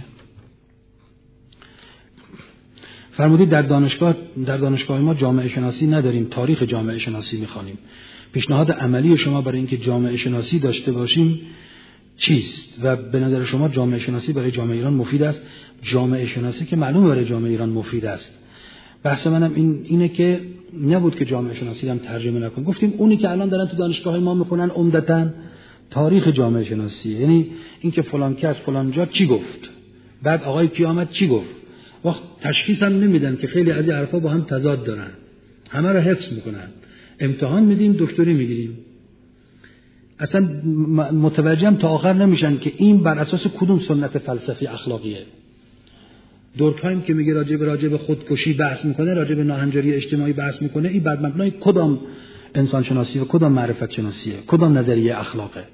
فرمودید در دانشگاه در دانشگاه ما جامعه شناسی نداریم، تاریخ جامعه شناسی می‌خوانیم. پیشنهاد عملی شما برای اینکه جامعه شناسی داشته باشیم چیست؟ و به نظر شما جامعه شناسی برای جامعه ایران مفید است؟ جامعه شناسی که معلومه برای جامعه ایران مفید است. بحث منم این اینه که نبود که جامعه شناسی هم ترجمه نکنیم. گفتیم اونی که الان دارن تو دانشگاه ما میخونن عمدتاً تاریخ جامعه شناسی، یعنی اینکه فلان کس فلان جا چی گفت، بعد آقای قیامت چی گفت. وقت تشخیص هم نمیدن که خیلی از این حرفا با هم تضاد دارن، همه رو حفظ میکنن. امتحان میدیم، دکتری میگیریم، اصلا متوجه هم تا آخر نمیشن که این بر اساس کدوم سنت فلسفی اخلاقیه. دورکهایم که میگه راجع به راجع به خودکشی بحث میکنه، راجع به ناهنجاری اجتماعی بحث میکنه، این بر مبنای کدام انسان شناسی و کدام معرفت شناسیه، کدام نظریه اخلاقه؟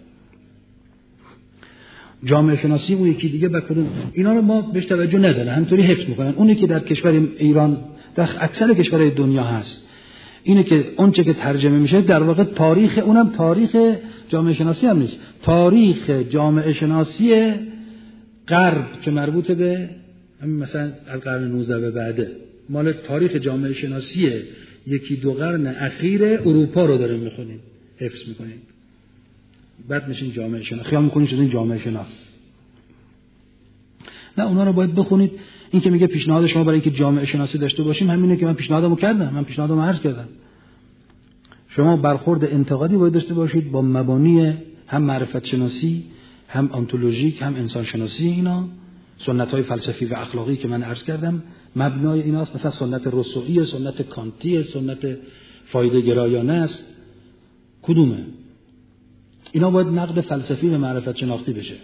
جامعه شناسی اون یکی دیگه با کدوم؟ اینا رو ما بهش توجه نداره، همینطوری حفظ میکنن. اونی که در کشور ایران، در اکثر کشورهای دنیا هست، اینه که اون چه که ترجمه میشه در واقع تاریخ، اونم تاریخ جامعه شناسی هم نیست، تاریخ جامعه شناسی غرب که مربوط به همین مثلا از قرن نوزده به بعده، مال تاریخ جامعه شناسی یکی دو قرن اخیر اروپا رو داریم میخونیم، حفظ میکنیم، بعد میشین جامعه شناس، خیال میکنید شدین جامعه شناس. نه، اونا رو باید بخونید. این که میگه پیشنهاد شما برای اینکه جامعه شناسی داشته باشیم، همینه که من پیشنهادمو کردم، من پیشنهادمو عرض کردم. شما برخورد انتقادی باید داشته باشید با مبانی هم معرفت شناسی، هم آنتولوژیک، هم انسان شناسی. اینا سنت‌های فلسفی و اخلاقی که من عرض کردم مبنای ایناست. مثلا سنت روسویی، سنت کانتی، سنت فایده گرایانه است. کدومه؟ اینا باید نقد فلسفی و معرفت شناختی بشه.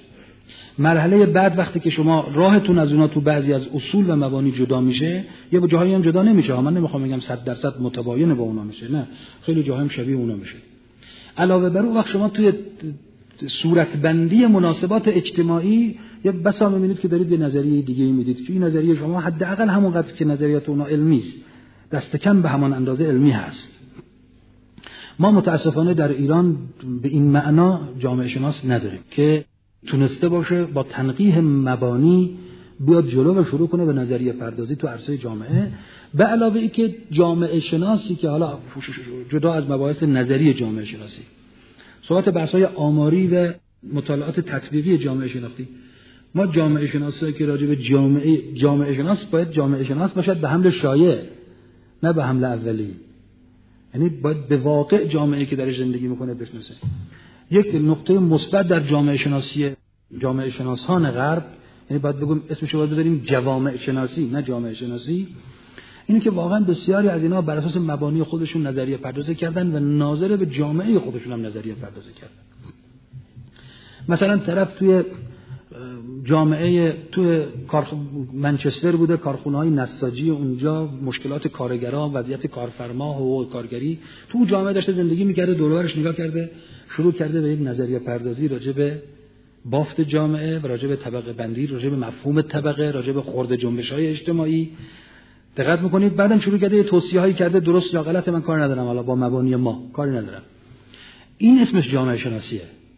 مرحله بعد وقتی که شما راهتون از اونا تو بعضی از اصول و مبانی جدا میشه، یا با جاهایی هم جدا نمیشه، من نمیخوام بگم صد درصد متباین با اونا میشه، نه، خیلی جاها هم شبیه اونا میشه. علاوه بر اون وقت شما توی صورتبندی مناسبات اجتماعی یا بسا میبینید که دارید یه نظریه دیگه میدید که این نظریه شما حداقل همونقدر که نظریات اونا علمی است، دست کم به همان اندازه علمی هست. ما متاسفانه در ایران به این معنا جامعه شناس نداریم که تونسته باشه با تنقیح مبانی بیاد جلو و شروع کنه به نظریه پردازی تو عرصه جامعه، به علاوه ای که جامعه شناسی که حالا جدا از مباحث نظری جامعه شناسی، صحبت بحث‌های آماری و مطالعات تطبیقی جامعه شناختی، ما جامعه شناسی که راجع به جامعه جامعه شناس باید جامعه شناس باشد به حمل شایع، نه به حمل اولی. یعنی باید به واقع جامعه که درش زندگی میکنه بشناسه. یک نقطه مثبت در جامعه شناسی جامعه شناسان غرب، یعنی باید بگم اسمش رو باید بذاریم جوامع شناسی نه جامعه شناسی، اینه که واقعا بسیاری از اینا بر اساس مبانی خودشون نظریه پردازی کردن و ناظر به جامعه خودشون هم نظریه پردازی کردن. مثلا طرف توی جامعه توی کارخ... منچستر بوده، کارخونه‌های نساجی اونجا، مشکلات کارگران، وضعیت کارفرما، حقوق کارگری، تو اون جامعه داشته زندگی می‌کرده، دور و برش نگاه کرده، شروع کرده به یک نظریه پردازی راجع به بافت جامعه و راجع به طبقه بندی، راجع به مفهوم طبقه، راجع به خرد جنبش‌های اجتماعی. دقت می‌کنید بعدم شروع کرده توصیه‌هایی کرده، درست یا غلط من کار ندارم، حالا با مبانی ما کاری ندارم. این اسمش جامعه شناسیه.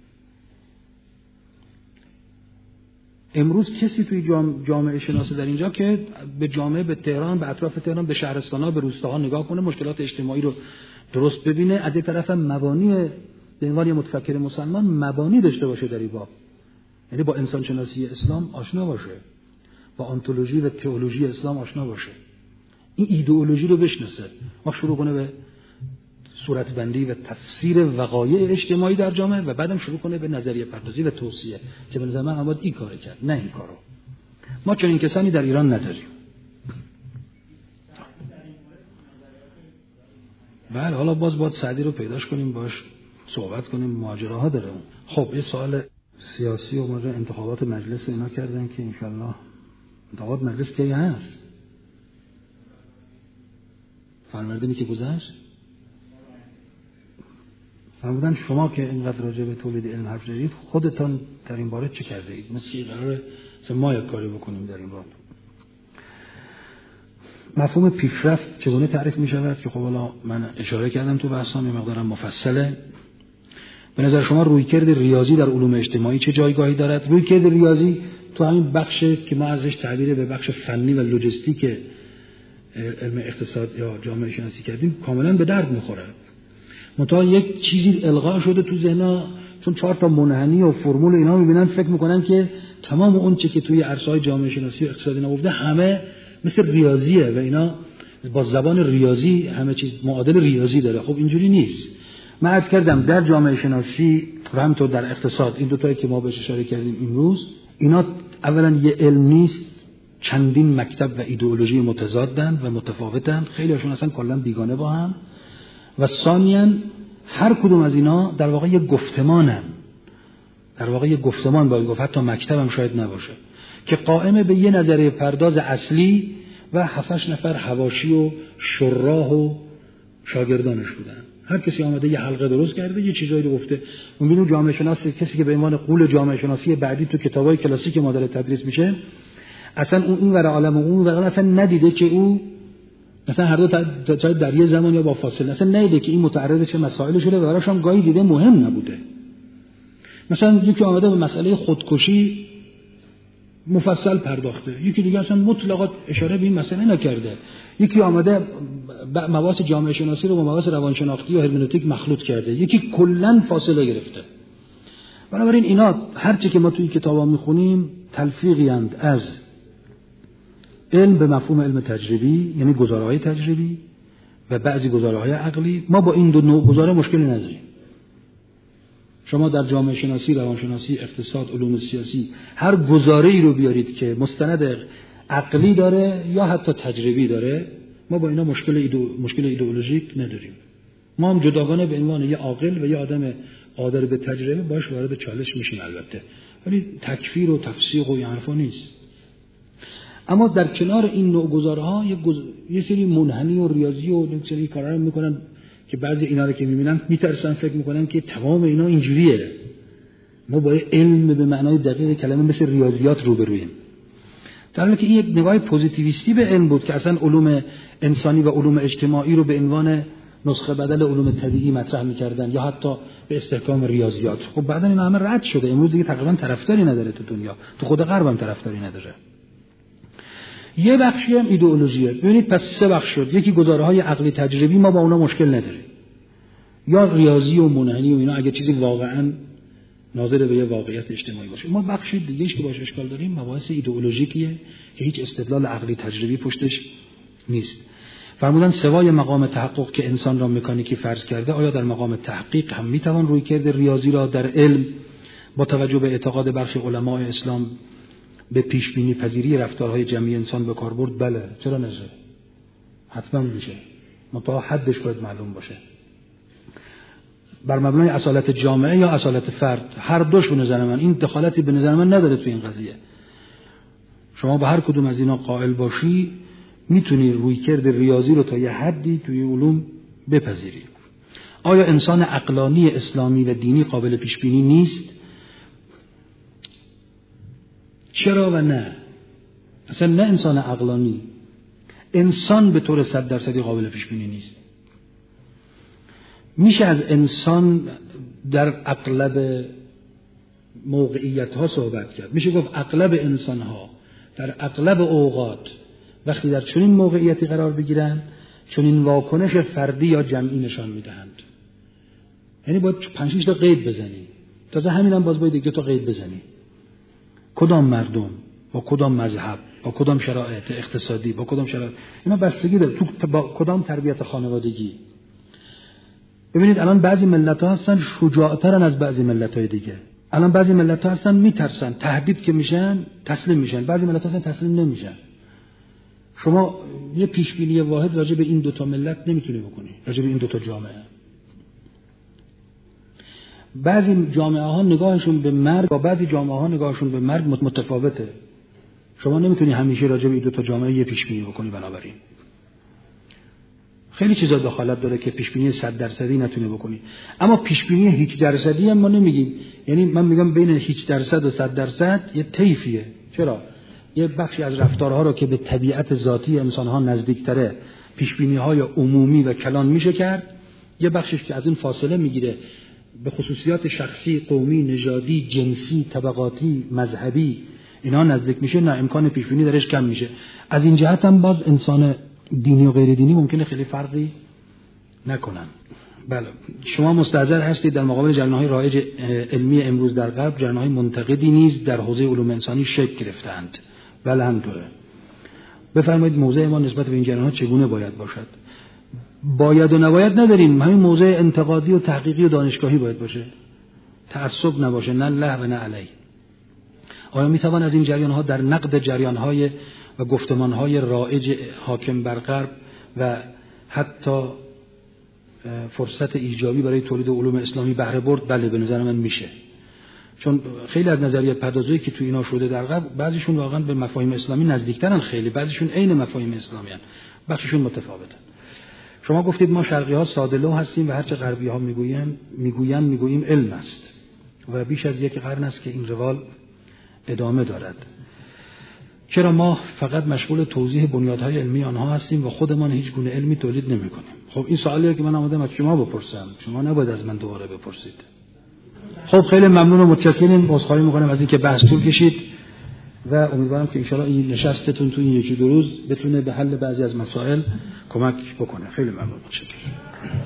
امروز کسی توی جامعه شناسی در اینجا که به جامعه، به تهران، به اطراف تهران، به شهرستان‌ها، به روستاها نگاه کنه، مشکلات اجتماعی رو درست ببینه، از یک طرف مبانی به عنوان متفکر مسلمان مبانی داشته باشه در این باب، یعنی با انسان شناسی اسلام آشنا باشه، با آنتولوژی و تئولوژی اسلام آشنا باشه، این ایدئولوژی رو بشناسه، ما شروع کنه به صورتبندی و تفسیر وقایع اجتماعی در جامعه و بعدم شروع کنه به نظریه پردازی و توصیه، که به نظر من باید این کارو کرد، نه این کارو. ما چنین کسانی در ایران نداریم. بله، حالا باز باید سعدی رو پیداش کنیم، باش صحبت کنیم، ماجراها داره اون. خب یه سوال سیاسی و ماجرا انتخابات مجلس اینا کردن که انشالله انتخابات مجلس کی هست؟ فروردینی که گذشت. فرمودن شما که اینقدر راجع به تولید علم حرف زدید، خودتان در این باره چه کرده اید؟ مثل که قراره مثلا ما یک کاری بکنیم در این باره. مفهوم پیشرفت چگونه تعریف می شود؟ که خب حالا من اشاره کردم تو بحثام، یه مقدارم مفصله. به نظر شما رویکرد ریاضی در علوم اجتماعی چه جایگاهی دارد؟ رویکرد ریاضی تو همین بخش که ما ازش تعبیر به بخش فنی و لوجستیک علم اقتصاد یا جامعه شناسی کردیم کاملا به درد میخوره. منتها یک چیزی القا شده تو ذهن‌ها، چون چهار تا منحنی و فرمول اینا میبینن، فکر میکنن که تمام اون چه که توی عرصه‌های جامعه شناسی و اقتصادی نگفته همه مثل ریاضیه و اینا با زبان ریاضی همه چیز معادل ریاضی داره. خب اینجوری نیست. من عرض کردم در جامعه شناسی و همینطور در اقتصاد، این دو تایی که ما بهش اشاره کردیم امروز، اینا اولا یه علم نیست، چندین مکتب و ایدئولوژی متضادن و متفاوتن، خیلی هاشون اصلا کلا بیگانه با هم، و ثانیاً هر کدوم از اینا در واقع یک گفتمانن، در واقع یک گفتمان باید گفت، حتی مکتب هم شاید نباشه، که قائم به یه نظریه پرداز اصلی و هفتش نفر حواشی و شراح و شاگردانش بودن. هر کسی آمده یه حلقه درست کرده، یه چیزایی رو گفته. می‌بینیم جامعه شناسی، کسی که به عنوان غول جامعه شناسی بعدی تو کتابای کلاسیک ما داره تدریس میشه، اصلا اون این ور عالم و اون ور اصلا ندیده که او مثلا هر دو تا در یه زمان یا با فاصله اصلا ندیده که این متعرض چه مسائلی شده و براش هم گاهی دیده مهم نبوده. مثلا یکی آمده به مسئله خودکشی مفصل پرداخته، یکی دیگه اصلا مطلقاً اشاره به این مسئله نکرده، یکی آمده مباحث جامعه شناسی رو با مباحث روانشناختی و هرمنوتیک مخلوط کرده، یکی کلاً فاصله گرفته. بنابراین اینا هر چی که ما توی کتابا میخونیم تلفیقی اند از علم به مفهوم علم تجربی، یعنی گزاره‌های تجربی و بعضی گزاره‌های عقلی. ما با این دو نوع گزاره مشکلی نداریم. شما در جامعه شناسی، روانشناسی، اقتصاد، علوم سیاسی هر گزاره‌ای رو بیارید که مستند عقلی داره یا حتی تجربی داره، ما با اینا مشکل ایدو... مشکل ایدئولوژیک نداریم. ما هم جداگانه به عنوان یه عاقل و یه آدم قادر به تجربه باش وارد چالش میشیم البته، ولی تکفیر و تفسیق و این حرفا نیست. اما در کنار این نوع گزارها یه, گز... یه سری منحنی و ریاضی و یک سری کارا رو میکنن که بعضی اینا رو که میبینن میترسن، فکر میکنن که تمام اینا اینجوریه. ما با علم به معنای دقیق کلمه مثل ریاضیات روبرویم. در حالی که این یک نگاه پوزیتیویستی به علم بود که اصلا علوم انسانی و علوم اجتماعی رو به عنوان نسخه بدل علوم طبیعی مطرح میکردن یا حتی به استحکام ریاضیات. خب بعدا این همه رد شده، امروز دیگه تقریبا طرفداری نداره تو دنیا، تو خود غرب هم طرفداری نداره. یه بخشی هم ایدئولوژیه. ببینید پس سه بخش شد. یکی گزارهای عقلی تجربی، ما با اونا مشکل نداریم، یا ریاضی و منحنی و اینا اگه چیزی واقعا ناظر به یه واقعیت اجتماعی باشه. ما بخش دیگه‌اش که باشه اشکال داریم مباحث ایدئولوژیکیه که هیچ استدلال عقلی تجربی پشتش نیست. فرمودن سوای مقام تحقق که انسان را مکانیکی فرض کرده، آیا در مقام تحقیق هم میتوان رویکرد ریاضی را در علم با توجه به اعتقاد برخی علمای اسلام به پیش بینی پذیری رفتارهای جمعی انسان به کار برد؟ بله، چرا نشه؟ حتما میشه، منتها حدش باید معلوم باشه. بر مبنای اصالت جامعه یا اصالت فرد، هر دوش به نظر من این دخالتی به نظر من نداره تو این قضیه. شما به هر کدوم از اینا قائل باشی میتونی رویکرد ریاضی رو تا یه حدی توی علوم بپذیری. آیا انسان عقلانی اسلامی و دینی قابل پیش بینی نیست؟ چرا و نه؟ اصلا نه انسان عقلانی، انسان به طور صد درصدی قابل پیش بینی نیست. میشه از انسان در اغلب موقعیت ها صحبت کرد. میشه گفت اغلب انسان ها در اغلب اوقات وقتی در چنین موقعیتی قرار بگیرن چنین واکنش فردی یا جمعی نشان میدهند. یعنی باید پنج شش تا قید بزنی، تازه همینم باز باید دو تا قید بزنی. کدام مردم، با کدام مذهب، با کدام شرایط اقتصادی، با کدام شرایط، اینا بستگی داره تو با کدام تربیت خانوادگی. ببینید الان بعضی ملت‌ها هستن شجاع‌ترن از بعضی ملت‌های دیگه. الان بعضی ملت‌ها هستن میترسن، تهدید که میشن تسلیم میشن، بعضی ملت‌ها هستن تسلیم نمیشن. شما یه پیش بینی واحد راجع به این دو تا ملت نمیتونی بکنی، راجع به این دو تا جامعه. بعضی جامعه ها نگاهشون به مرگ با بعضی جامعه ها نگاهشون به مرگ متفاوته. شما نمیتونی همیشه راجع به این دو تا جامعه یه پیش بینی بکنی. بنابراین خیلی چیزا دخالت داره که پیش بینی صد درصدی نتونه بکنی. اما پیش بینی هیچ درصدی هم ما نمیگیم. یعنی من میگم بین هیچ درصد و صد درصد یه طیفیه. چرا؟ یه بخشی از رفتارها رو که به طبیعت ذاتی انسان‌ها نزدیک‌تره پیش بینی‌های عمومی و کلان میشه کرد، یه بخشش که از این فاصله میگیره به خصوصیات شخصی، قومی، نژادی، جنسی، طبقاتی، مذهبی اینا نزدیک میشه، نه امکان پیش بینی درش کم میشه. از این جهت هم باز انسان دینی و غیر دینی ممکنه خیلی فرقی نکنن. بله، شما مستحضر هستید در مقابل جریان‌های رایج علمی امروز در غرب جریان‌های منتقدی نیز در حوزه علوم انسانی شکل گرفتند. بله همینطوره. بفرمایید موضع ما نسبت به این جریان‌ها چگونه باید باشد؟ باید و نباید نداریم، همین موضع انتقادی و تحقیقی و دانشگاهی باید باشه، تعصب نباشه، نه له و نه علی. آیا میتوان از این جریان‌ها در نقد جریان‌های و گفتمان‌های رایج حاکم بر غرب و حتی فرصت ایجابی برای تولید علوم اسلامی بهره برد؟ بله به نظر من میشه. چون خیلی از نظریه پردازی که تو اینا شده در غرب بعضیشون واقعا به مفاهیم اسلامی نزدیکترن، خیلی بعضیشون عین مفاهیم اسلامی ان، بخششون متفاوتن. شما گفتید ما شرقی ها ساده لوح هستیم و هر چه غربی ها میگویند میگویند میگوییم علم است و بیش از یک قرن است که این روال ادامه دارد. چرا ما فقط مشغول توضیح بنیادهای علمی آنها هستیم و خودمان هیچ گونه علمی تولید نمی‌کنیم؟ خب این سوالیه که من آمدم از شما بپرسم، شما نباید از من دوباره بپرسید. خب خیلی ممنون و متشکرم، عذرخواهی می‌کنم از اینکه بحث طول کشید و امیدوارم که ان شاءالله این نشستتون تو این یکی دو روز بتونه به حل بعضی از مسائل کمک بکنه. خیلی ممنون، متشکرم.